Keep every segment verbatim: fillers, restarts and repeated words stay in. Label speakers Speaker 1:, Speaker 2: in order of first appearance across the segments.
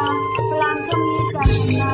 Speaker 1: Falang Tommy Channa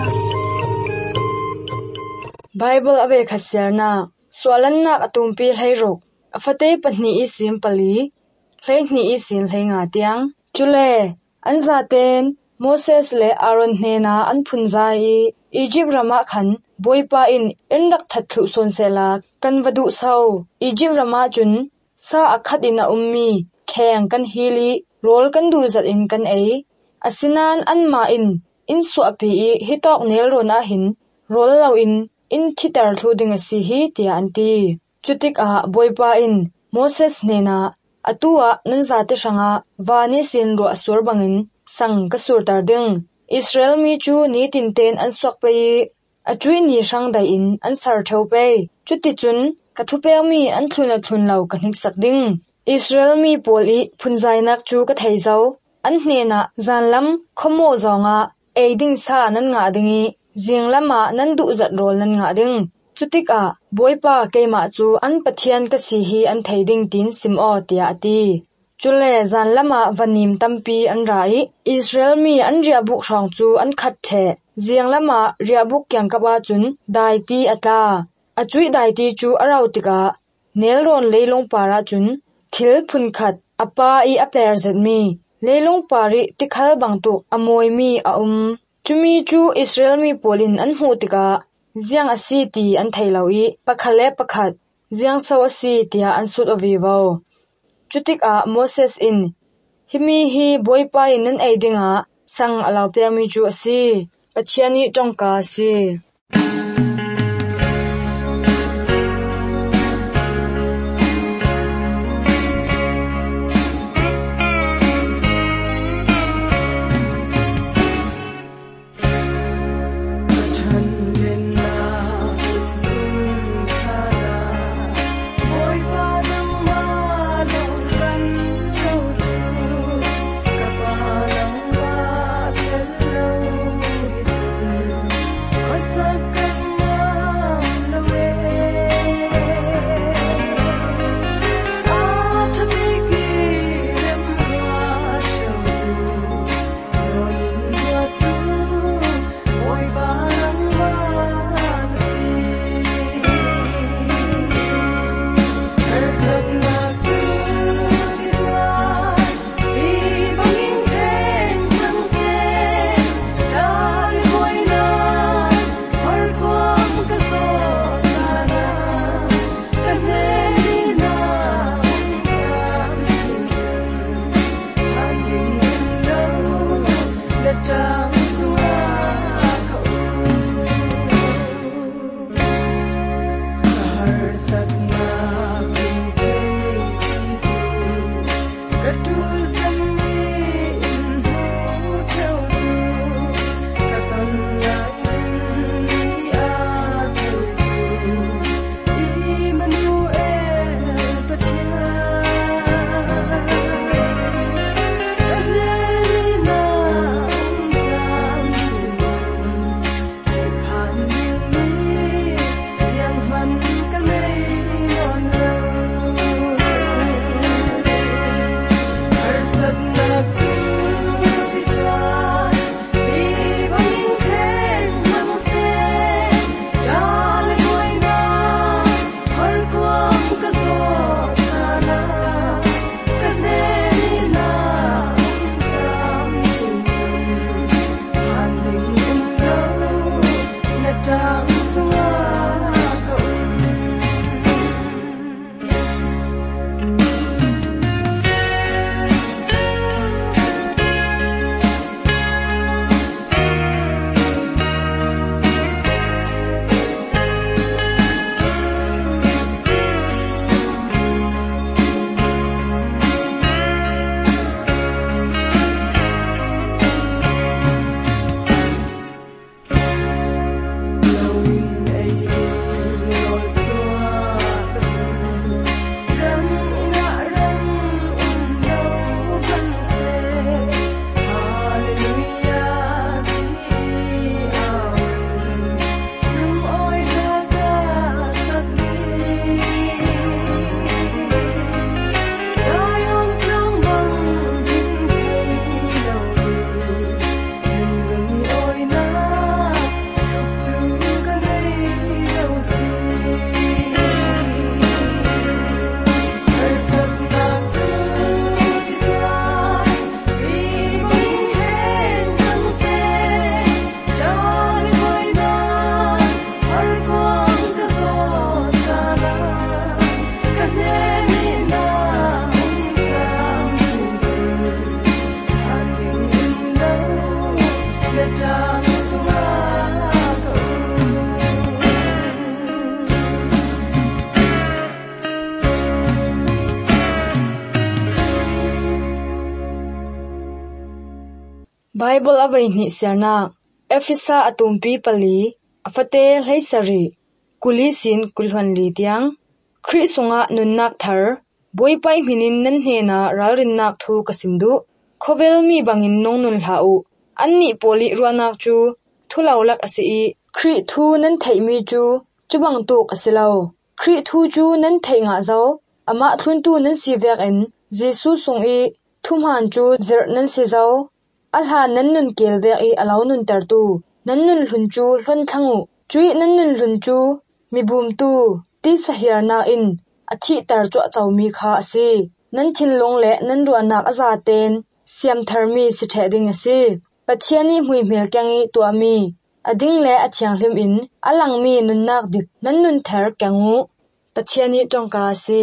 Speaker 2: Bible ave khasiarna swalanna atumpi hleirok afate panni isim pali hleihni isin hlenga tiang chule anzaten Moses le Aaron hnena an phunzai Egypt rama khan boipa in endak thatthlu sonsela kan vadu sau Egypt rama chun sa akhat in a ummi kheng kan hili rol kan du zat in kan ei asinan anma in in su api hitok nel rona hin rol lo in in thitar thluding asi hi tia anti chutik a boipa in Moses nena atua nanzate sanga wani sin ro asur bangin sang kasur tar ding Israel mi chu ni tinten an swak pe achui ni sang dai in an sar theu pe chuti chun kathupe mi an thluna thlun lo kanik sak ding Israel mi poli phunzai nak chu ka thei zau an hnena zanlam khomo zonga eiding sa nan nga dingi jinglama nan du zat rol nan nga ding chutik a boipa keima chu an pathian ka si hi an theiding tin sim o tia ati chule zanlama vanim tampi an rai Israel mi an ria buk rong chu an khat the jinglama ria buk kyang ka ba chun dai ti ata achui dai ti chu arau tika nelron leilong para chun thil phun khat apa I aper zet mi leilong pari tikhal bangtu amoi mi a um chumi chu Israel mi polin an hu tika ziang asi ti an thailoi pakhale pakhat ziang saw asi tia an sut ovivo chutik a Moses in himi hi boipa in an eidinga sang alaw pe mi chu asi pachiani tongka si Bible away ni siarna Ephesa atumpi pali afate hlaisari kulisin kulhon li tiang Khrisunga nunnak thar boipai minin nan hena ralrinnak thu kasimdu khovel mi bangin nongnun hlau anni poli ruanak chu thulaulak asi Khri thu nan theimi chu chubang tu kasilo Khri thu chu nan theinga zo ama thluntu nan sivek en Jesu sungi thumhan chu zer nan si zo alha nan nun kelve i alaw nun tartu nan nun hlunchu hlon thangu chui nan nun hlunchu mibum tu ti sahir na in athi tar chu chawmi kha ase nan thinlong le nan ruanak aza ten siam tharmi si theding ase pathiani hui mel kyangi tuami ading le athiang hlim in alangmi nunnak dik nan nun thar kyangu pathiani tongka ase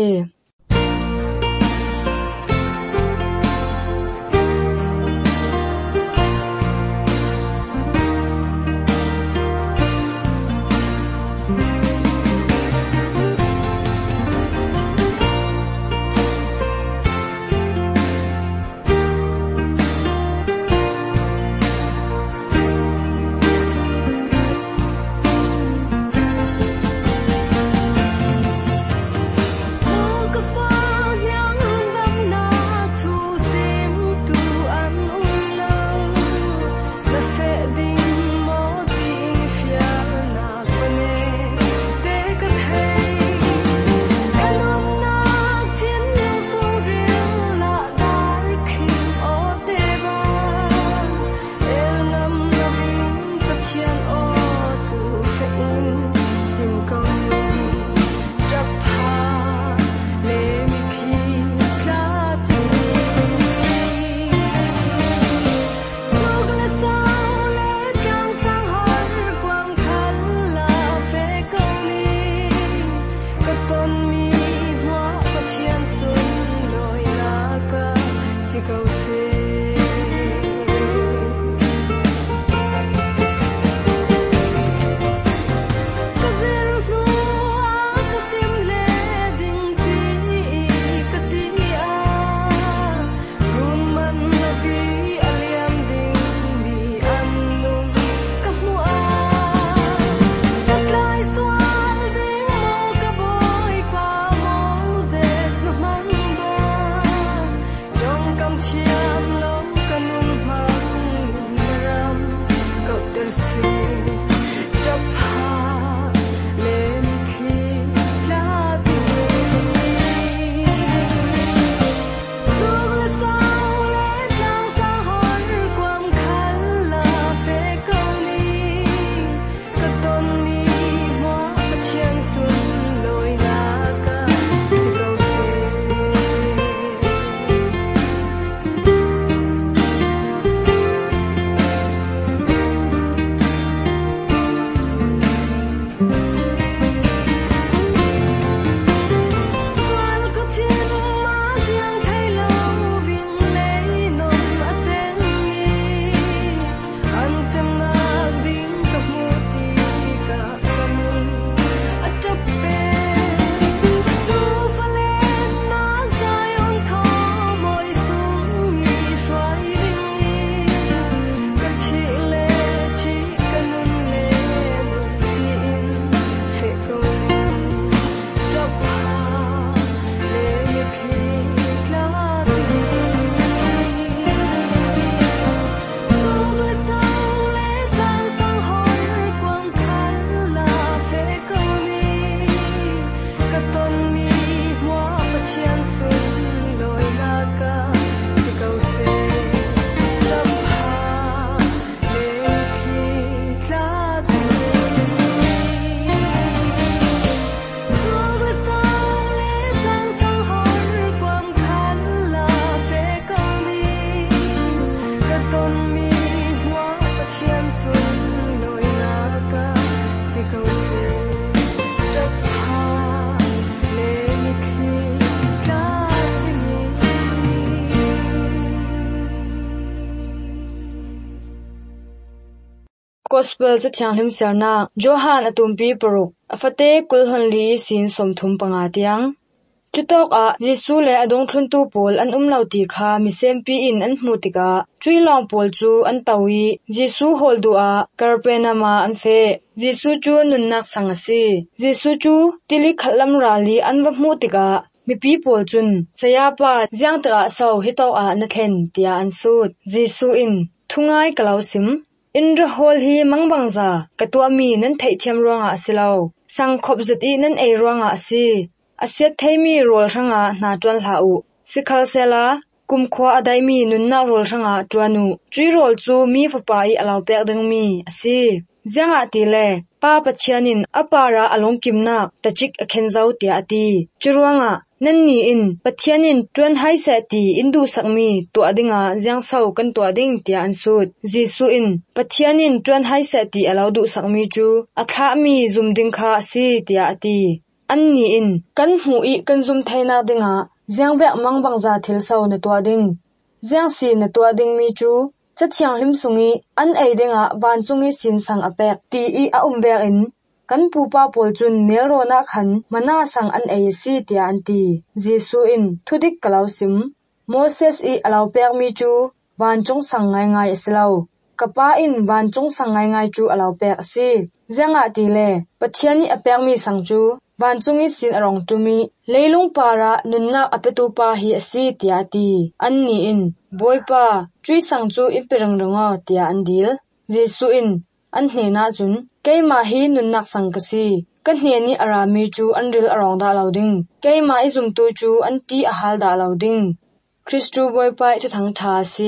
Speaker 2: gospel cha thiang hlim serna Johan atumpi paruk afate kulhonli sin somthum panga tiang chutok a Jesu le adong thluntu pol an umlo ti kha misempi in an hmutika trilong pol chu an tawi Jesu holdu a karpenama an fe Jesu chu nunnak sangasi Jesu chu tili khalam rali an wa hmutika mipi pol chun sayapa jiangtra sau hito a na thlen tia an sut Jesu in thungai kalausim Indra hol hi mangbangza katwa mi nan thei thiam ronga asilo sangkhop zat i nan ei ronga asi asiat theimi rol ranga na twan hlau sikhal sela kumkhwa adai mi nunna rol ranga twanu tri rol chu mi fapa i alaw pek deng mi asi jianga ti le pa pachianin apara along kimna tachik akhenzau tia ati churuanga nanni in pachianin twan hai se ti indu sakmi to adinga jiang sau kan to ading tia ansut Jesu in pachianin twan hai se ti alaw du sakmi chu atha mi zumding kha si tia ati anni in kan hu i kan zum thaina dinga jiang vek mangbangza thil sau na to ading jiang si na to ading mi chu chachhiang hlim sungi an ei denga ban chungi sin sang apek ti i a umvek in kan pupa pol chun nelrona khan mana sang an ei si tia anti Jesu in thudik kalausim Moses i alaw pek mi chu ban chung sang ngai ngai asilo kapa in ban chung sang ngai ngai chu alaw pek si janga ti le pathiani apek mi sang chu ban chungi sin arong tumi leilung para nunna apetu pa hi asi tia ti anni in boipa tui sang chu impirang ronga tia andil Jesu in an hne na chun keima hi nunnak sang kasi kan hne ni arami chu anril arong da loading keima izum tu chu anti ahal da loading Christu boipa chu thang tha si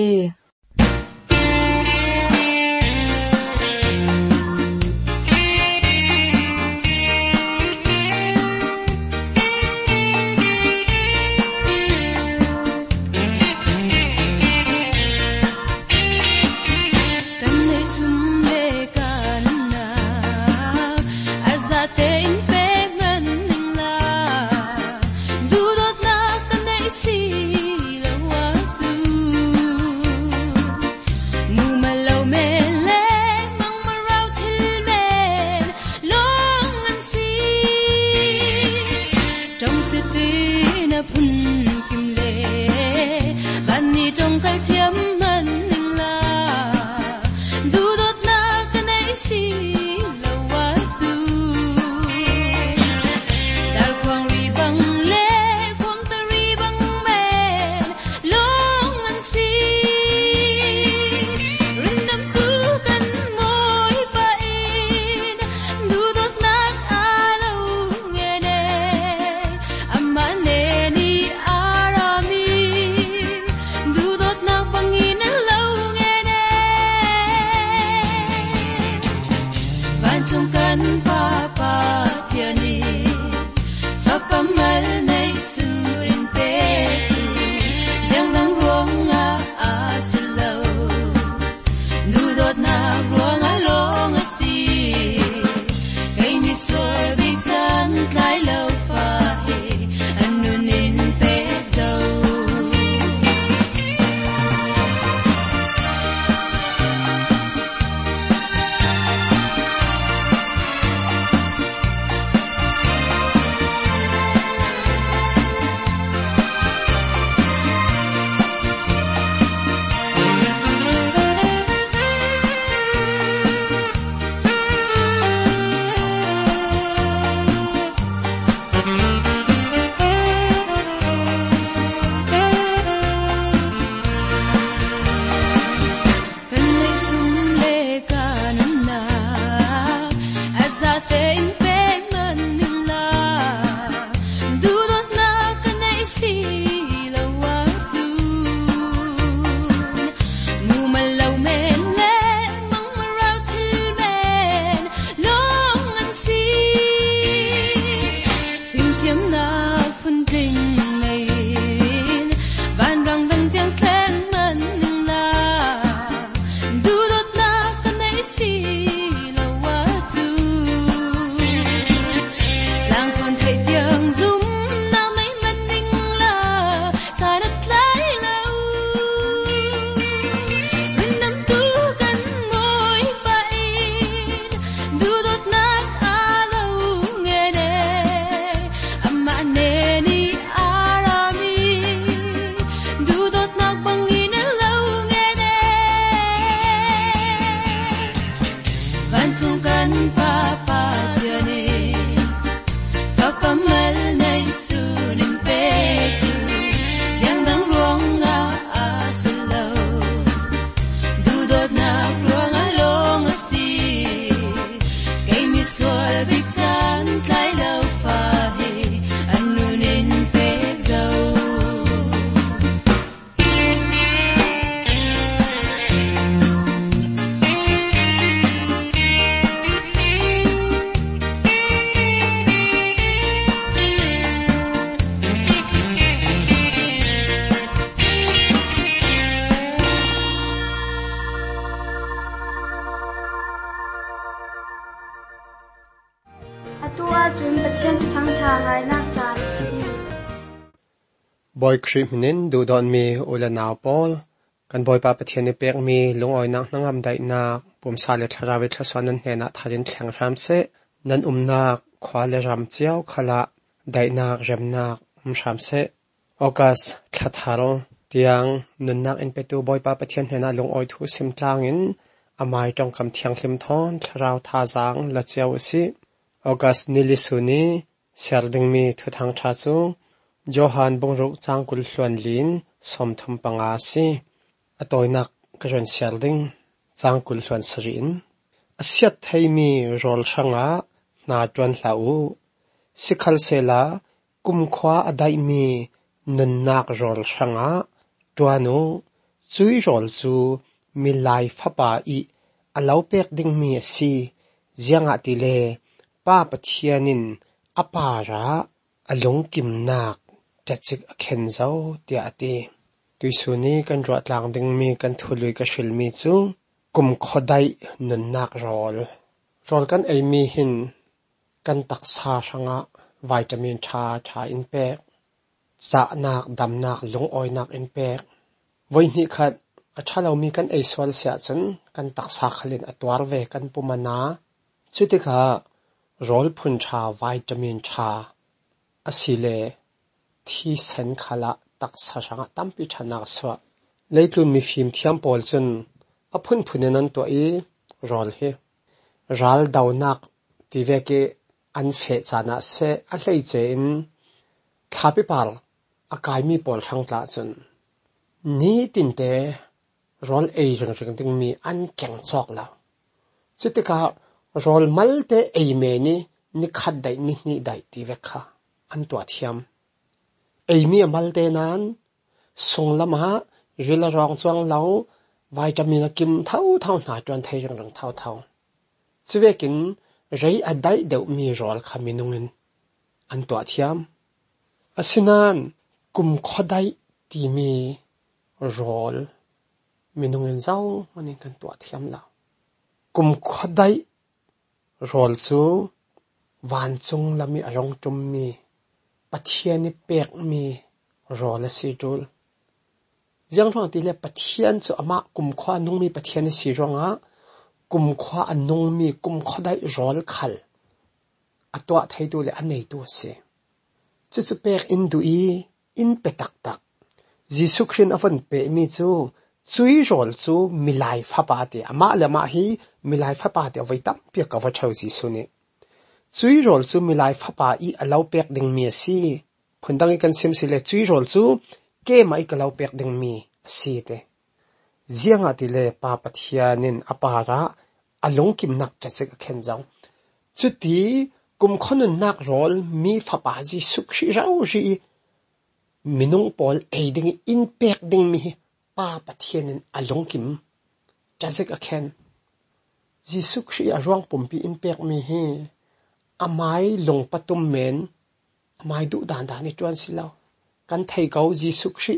Speaker 3: van chung kan pa pa tiane fa pa mal nei su nin pe chu giang dang ruang nga a selo du dot na ruang a long a si kai mi sol big san kai lo fa he anu nin pe zo
Speaker 4: boy krimnin du don mi ula naw pol kan boy pa pathian ni pek mi lungoi nak nangam dai na pum sale tharawi thlaswanan hena tharin thlang ram se nan umnak khwale ram chiao khala dai nak rem nak um sham se august thathal tiang nun nak en petu boy pa pathian hena lungoi thu sim tlangin amai tong kam thiang hlim thon thrau tha jang la chiao si august nilisuni serding mi thu thang tha chu Johan bongruk changkul hluan lin somthum panga si atoinak karon serding changkul hluan sarin asiat thaimi rol thanga na twan hlau sikhal sela kumkhwa adai mi nunnak rol thanga twanu chui rol chu milai phapa i alau pek ding mi si zianga tile pa pathianin apara along kimnak tachik akhen zau tia ati tuisuni kan ro tlang ding mi kan thului ka shil mi chu kum khodai nunnak rol rol kan ei mi hin kan taksa sanga vitamin tha tha in pek cha nak dam nak lung oi nak in pek voi ni khat athalo mi kan ei swal sia chun kan taksa khalin atwar ve kan pumana chutika rol phun tha vitamin tha asile thi san khala taksa sanga tampi thana swa leitlun mi phim thiam pol chun aphun phunenan to e rol he ral daunak tiveke an fe chana se a hlei che in thapi pal akai mi pol thangtla chun ni tinte rol ei reng reng ding mi an keng chok la chutika rol malte ei me ni ni khat dai ni ni dai tivekha an to thiam ei mi malte nan songlama rila rong chuang lau vitamin kim thau thau na twan thai rang rang thau thau chuwekin rei adai deuh mi rol khaminungin an to thiam asinan kum khodai ti mi rol minungin zau mani kan to thiam la kum khodai rol chu van chung lami arong tum mi pathian ni pek mi rol si tul jang thong ti le pathian chu ama kum khwa nung mi pathian ni si ronga kum khwa anung mi kum khodai rol khal atwa thai tu le anei tu se chu chu pek in du i in petak tak jisu khin afan pe mi chu chui rol chu milai phapa te ama lama hi milai phapa te vaitam pe ka wa thau jisu ni chui rol chu milai phapa i alau pek ding mi si phundang i kan sim sile chui rol chu ke mai ka lau pek ding mi si te zianga ti le pa pathianin apara along kim nak ka se khen jang chuti kum khonun nak rol mi phapa ji sukhi rau ri minung pol ei ding in pek ding mi pa pathianin along kim ka se khen ji sukhi arwang pumpi in pek mi he amai long patum men amai du dan dan ni twan silaw kan thei kau jisu khri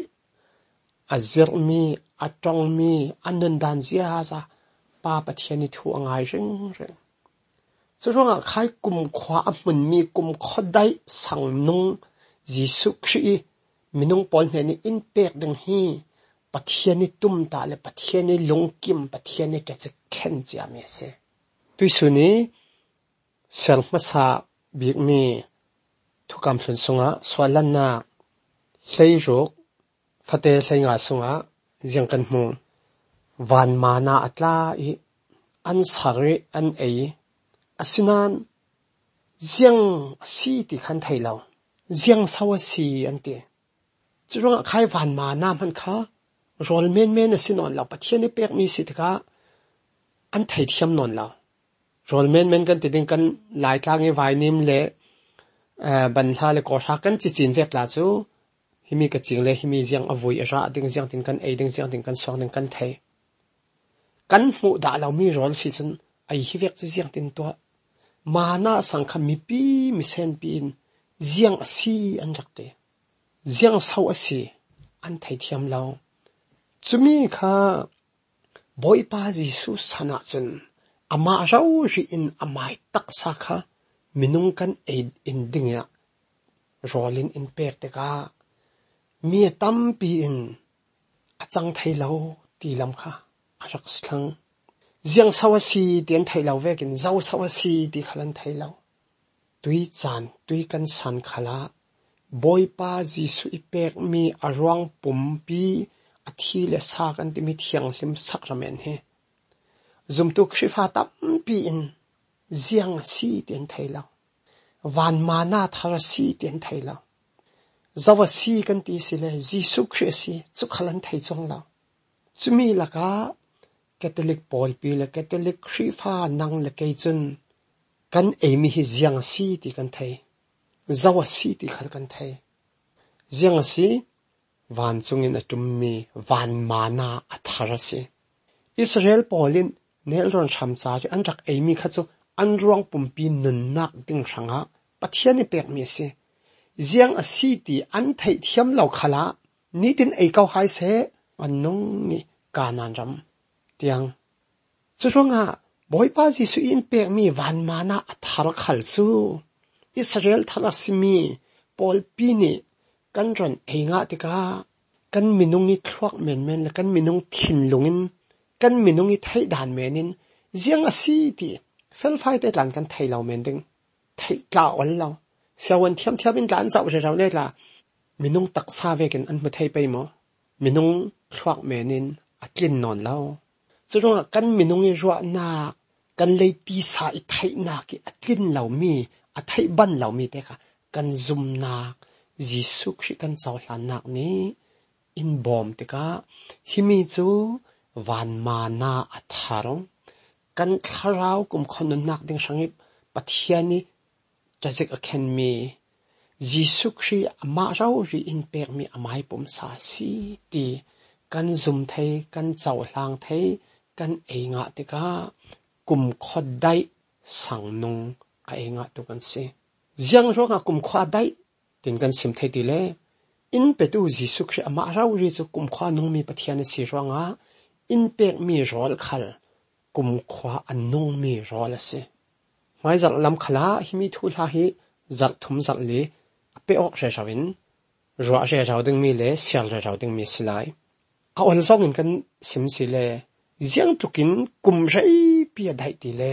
Speaker 4: azir mi atong mi anun dan zia za pa pathiani thu angai reng reng churanga khai kum khwa amun mi kum khodai sangnung jisu khri minung pol ne ni in pek ding hi pathiani tum ta le pathiani longkim pathiani ta che khen chia me se tuisuni selmasa big mi thukam hlun sunga swalanna hleiruk fate hlenga sunga jengkan mu van mana atla i an sari an ei asinan ziang si ti khan thai lo ziang sawa si an ti churang khai van ma nam han kha rol men men asinon la pathian ni pek mi si thaka an thai thiam non la rol men men kan ti ding kan lai tlang e vai nim le ban tha le ko tha kan chi chin vek la chu himi ka ching le himi ziang avoi ara ding ziang tin kan ei ding ziang tin kan song ding kan thai kan mu da lo mi rol si chun ai hi vek chi ziang tin to mana sangkha mi pi mi sen pin ziang asi an rakte ziang sau asi an thai thiam lo chumi kha boy pa jisu sana chun ama rau ri in amai tak sa kha minung kan ei in dinga rolin in pek te ka mi tam pi in achang thai lo ti lam kha arak slang ziang sawasi tian thai lo vekin zau sawasi ti khalan thai lo tui chan tui kan san khala boy pa jisu ipek mi arwang pumpi athi le sa kan ti mi thiang hlim sakramen he zum tu khrifa tam pi in ziang si tian thai lo van mana thara si tian thai lo zawa si kan ti sile jisu khrisi chu khalan thai chong lo chumi laka Catholic Paul pi le Catholic khrifa nang le kai chun kan emi hi ziang si ti kan thai zawa si ti khal kan thai ziang si van chungin atummi van mana athara si Israel Paulin nelron chamcha ri anrak emi kha chu anruang pumpi nun nak ding ranga pathiani pek mi si ziang asi ti an thai thiam lo khala nitin ei kau hai se annong ni kanan ram tiang churanga boy pa ji su in pek mi van mana athar khal chu Israel thalasimi Paul pi ni kan ron einga tika kan minung ni thluak men men la kan minung thin lungin kan minung i thai dan menin ziang asi ti fel phai te tlan kan thai lo men ding thai ka ol lo sawan thiam thiam in tlan zau je raw le la minung tak sa vekin an mu thai pai mo minung thluak menin atlin non lo churanga kan minung i ruwa na kan lei ti sa i thai na ki atlin lo mi a thai ban lo mi te ka kan zum na jisu khri kan chaw hlan nak ni in bom te ka himi chu van mana atharong kan kharau kum khon nak ding sangip pathiani tajek akhen mi jisu khri ama rau ri in pek mi amai pum sa si ti kan zum thai kan chaw hlang thai kan einga te ka kum khodai sangnung a einga to kan se ziang ro nga kum khwa dai tin kan sim thai ti le in petu jisu khri ama rau ri chu kum khwa nung mi pathiani si ronga in pek mi rol khal kum khwa annung mi rol ase mai zal lam khala himi thu la hi zal thum zal le pe ok re rawin ro a re raw ding mi le sial re raw ding mi silai a ol song in kan sim si le ziang tukin kum rei pi dai ti le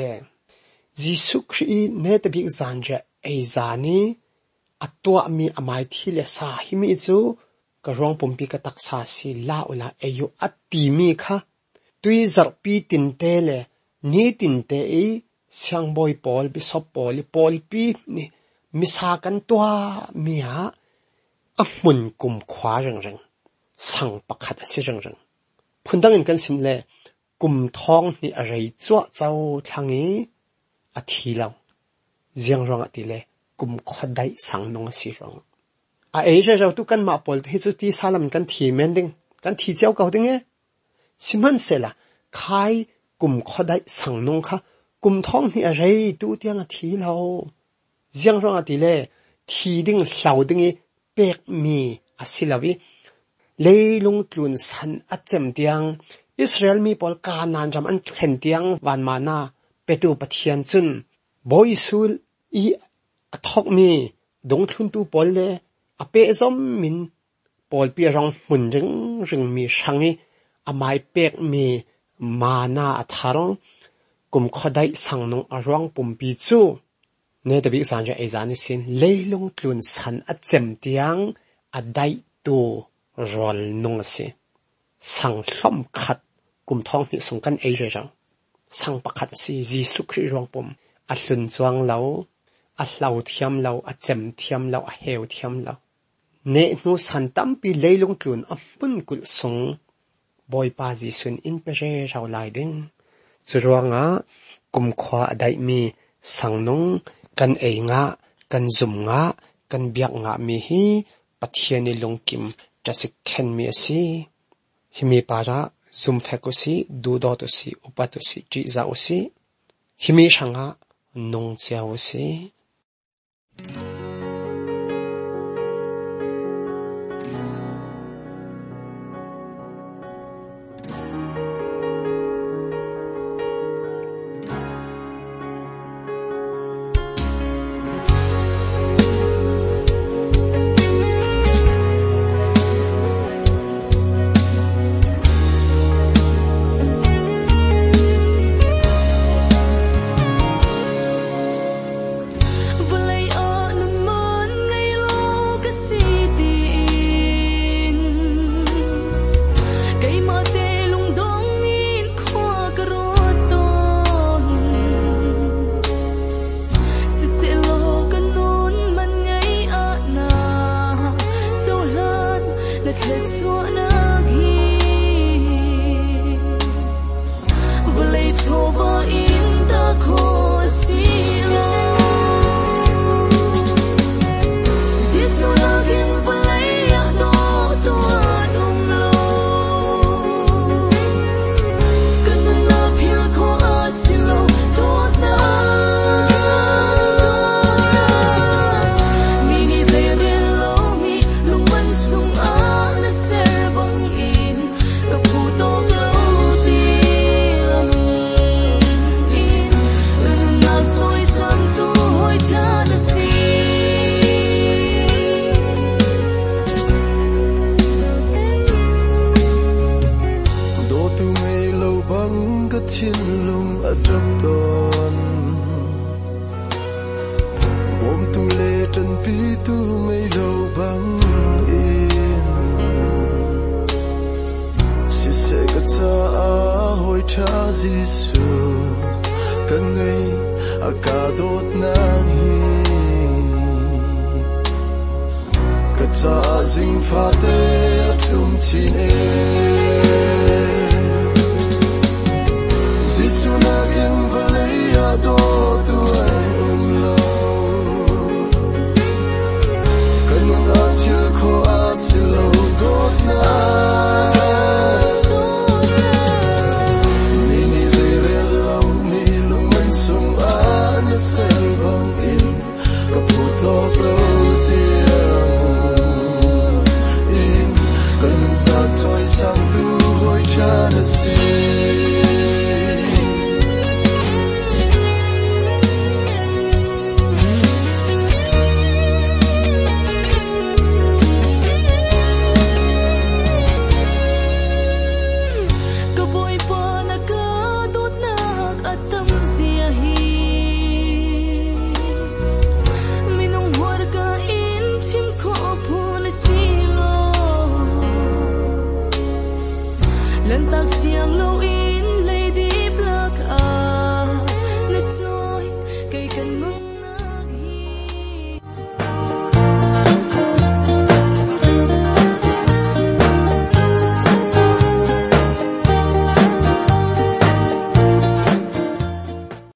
Speaker 4: jisu khri ne ta bi zan ja ei zani atwa mi amai thi le sa himi chu ka rong pumpi ka taksa si la ula ayu atti mi kha tui zar pi tin te le ni tin te e siang boy Paul bi sop Paul Paul pi ni misa kan tua mi ha a mun kum khwa reng reng sang pakhat ase reng reng phundang in kan sim le kum thong ni a rei chwa chau thangi a thi law ziang rong ati le kum khodai sang nong si rong a ei re rau tu kan ma pol hi chu ti salam kan thi men ding kan thi chau kau ding e siman sela khai kum khodai sang nong kha kum thong ni a rei tu tiang a thi lo ziang rong ati le thi ding hlau ding i pek mi asilawi leilung tlun san achem tiang Israel mi pol kanan jam an thlen tiang wan mana petu pathian chun boisul i athok mi dong thun tu pol le ape zom min pol pi rong mun ring ring mi sangi amai pek mi mana atharong kum khodai sangnong arwang pumpi chu ne tabi sanja ezani sin leilung tlun san achem tiang adai tu rol nong se sang hlom khat kum thong ni sung kan ei re rang sang pakhat si Jesu Christ rong pum a hlun chuang lo a hlau thiam lo a chem thiam lo a heu thiam lo ne nu san tam pi leilung tlun a pun kul sung boy pa Jesu in pe re rau lai ding churuanga kum khwa dai mi sangnung kan ei nga kan zum nga kan biak nga mi hi pathiani lungkim tasik khen mi asi himi para zum phakosi du do to si upato si chi za osi himi shanga nong chiao si
Speaker 5: Zing fa te a tum chin e